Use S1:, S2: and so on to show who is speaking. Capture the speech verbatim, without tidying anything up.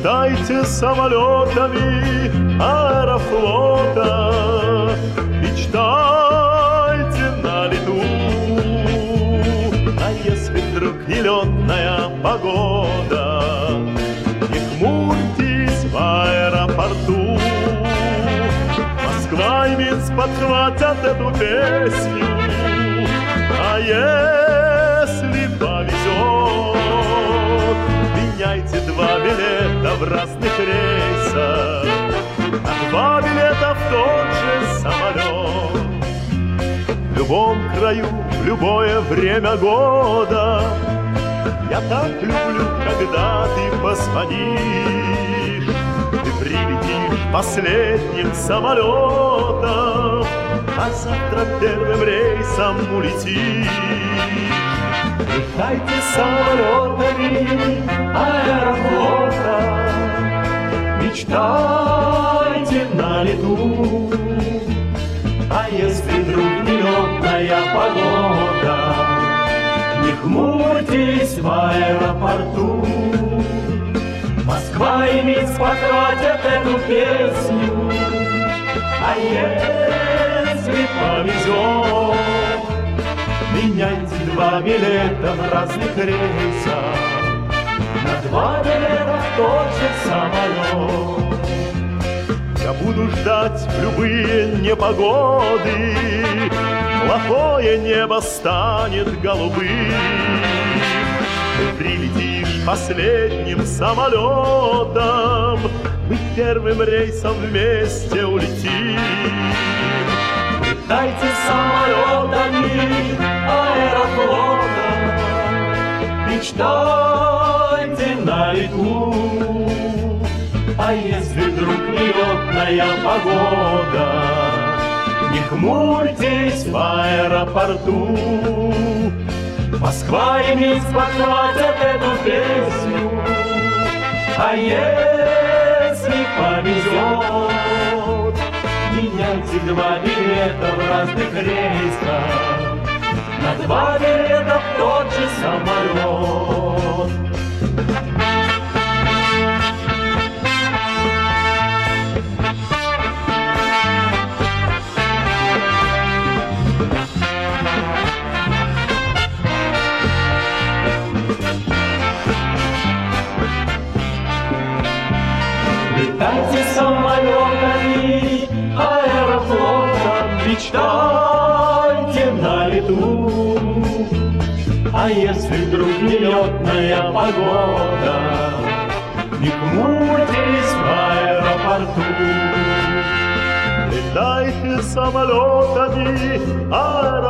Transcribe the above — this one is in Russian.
S1: Летайте самолетами Аэрофлота, мечтайте на лету. А если вдруг нелетная погода, не хмурьтесь в аэропорту. Москва и Минск подхватят эту песню. А если повезет, меняйте два билета в разных рейсах, а два билета в тот же самолет. В любом краю, в любое время года я так люблю, когда ты позвонишь. Ты прилетишь последним самолетом, а завтра первым рейсом улетишь. Летайте самолетами Аэрофлота, мечтайте на лету. А если вдруг нелетная погода, не хмурьтесь в аэропорту. Москва и Минск подхватят эту песню. А если повезет, меняйте два билета в разных рейсах, на два билета в тот же самолет. Я буду ждать в любые непогоды, плохое небо станет голубым. Ты прилетишь последним самолетом, мы первым рейсом вместе улетим. Летайте самолетами Аэрофлота, мечтайте на лету. А если вдруг нелетная погода, не хмурьтесь в аэропорту. Москва и Минск подхватят эту песню. А если повезет, меняйте два билета в разных рейсах, на два билета в тот же самолет. Летайте самолетами Аэрофлота, мечтайте на лету. А если вдруг нелетная погода, не хмурьтесь в аэропорту. Летайте самолетами Аэрофлота,